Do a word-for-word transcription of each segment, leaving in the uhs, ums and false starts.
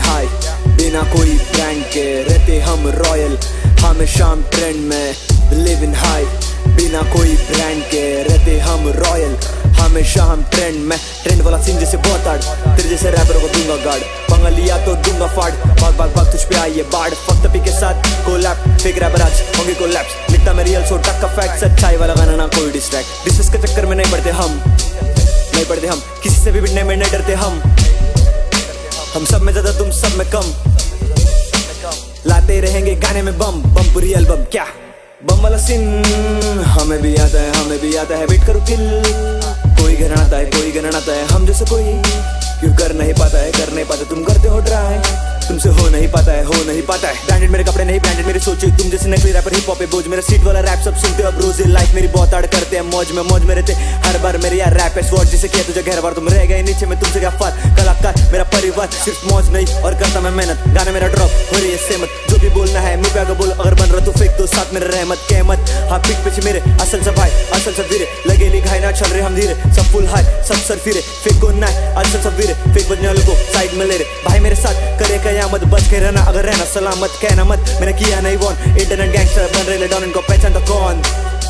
High बिना कोई brand के रहते हम रॉयल, हमेशा हम ट्रेंड में लिव इन हाई बिना कोई ब्रांड के रहते हम रॉयल, हमेशा हम ट्रेंड में। ट्रेंड वाला सीन जैसे बहुत आड़, तेरे जैसे रैपरों को दूंगा गार्ड, पंगा लिया तो दूंगा फाड़, भाग भाग भाग तुझ पे आई ये बाढ़। फक्त पी के साथ कोलैप, फेक रैपर आज होंगे कोलैप्स, लिखता मैं रियल सो टक्का फैक्ट, सच्चाई वाला गाना ना कोई डिस्ट्रैक्ट। डिस्कस के चक्कर में नहीं पड़ते हम, नहीं पड़ते हम, किसी से भी बिड़ने में नहीं डरते हम, हम सब में ज्यादा तुम सब में कम, लाते रहेंगे गाने में बम बम पूरी एल्बम। क्या बम वाला सीन हमें भी आता है, हमें भी आता है, वेट करो किल, कोई घर आता है कोई घर आता है, हम जैसे कोई क्यों कर नहीं पाता है, कर नहीं पाता, तुम करते हो ट्राई, तुमसे हो नहीं पाता है, हो नहीं पाता है। ब्रांडेड मेरे कपड़े नहीं ब्रांडेड मेरी सोचे, तुम जैसे नकली रैपर हिप हॉप है बोझ, मेरा सीट वाला रैप सब सुनते हो अब रोज, लाइफ मेरी बहुत आड़ करते हैं मौज में, मौज में रहते हर बार मेरे यार रैप है स्वॉट, जिसे किया तुझे घर बार तुम रह गए नीचे में, तुमसे क्या फर्क, कलाकार मेरा परिवार सिर्फ मौज नहीं और करता मैं मेहनत, गाना मेरा ड्रॉप हो रही है सहमत, जो भी बोलना है मुझे आगे बोल, अगर बन रहा तो फेंक दो साथ मेरे रहमत कहमत, हाँ पीठ पीछे मेरे असल सब भाई असल सब वीरे, लगे लिखाई ना चल रहे हम धीरे, सब फुल हाई सब सर फिरे, फेंको ना असल सब वीरे, फेंक बजने वालों को साइड में ले रहे, भाई मेरे साथ करे कयामत, बच के रहना अगर रहना सलामत, कहना मत मैंने किया नहीं वॉन, इंटरनेट गैंगस्टर बन रहे डाउन, इनको पहचान तो कौन।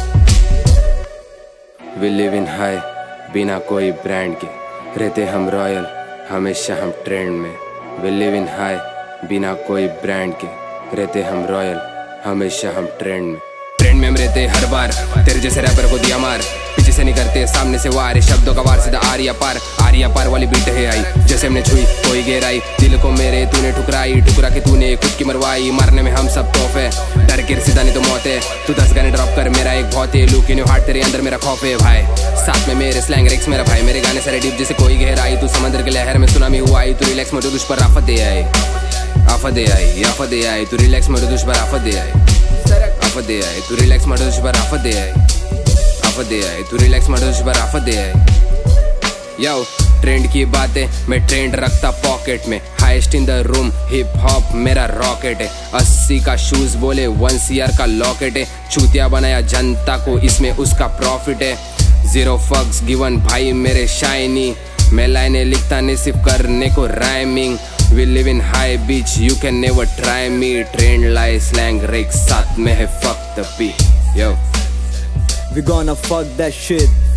We live in high बिना कोई ब्रांड के रहते हम रॉयल, हमेशा हम ट्रेंड में। We live in high बिना कोई ब्रांड के रहते हम रॉयल, हमेशा हम ट्रेंड में। ट्रेंड में हम रहते हर बार, तेरे जैसे रैपर को दिया मार, पीछे से नहीं करते सामने से वार, शब्दों का वार सीधा आरिया पार, आरिया पार वाली बीट है आई, जैसे हमने छुई कोई गहराई, दिल को मेरे तूने ठुकराई, ठुकरा के तूने खुद की मरवाई, मारने में हम सब तोफ है, डर के सीधा नहीं तो मौत है, तू दस गाने ड्रॉप कर मेरा एक बहुत है, लुक इन योर हार्ट तेरे अंदर मेरा खौफ है भाई, साथ में मेरे स्लैंग रिक्स मेरा भाई, मेरे गाने सारे डीप जैसे कोई गहराई, तू समंदर के लहर में सुनामी हुआ आई, तू रिलैक्स में तुझ पर आफत दे आई, आफत दे आई आफत दे आई, तू रिलैक्स में तुझ पर आफत दे आई, आफत दे आई, तू रिलैक्स में तुझ पर आफत दे आई, आफत दे आई, तू रिलैक्स में तुझ पर आफत दे आई। यो ट्रेंड की बातें मैं ट्रेंड रखता पॉकेट में, highest in the room hip hop मेरा रॉकेट है, अस्सी का शूज बोले वन सीआर का लॉकेट है, चूतिया बनाया जनता को इसमें उसका प्रॉफिट है, जीरो फक्स गिवन भाई मेरे शाइनी, मैं लाइनें लिखता नहीं सिर्फ करने को rhyming, We live in high beach, you can never try me, trend lie slang rick साथ में है fuck the beat, yo we gonna fuck that shit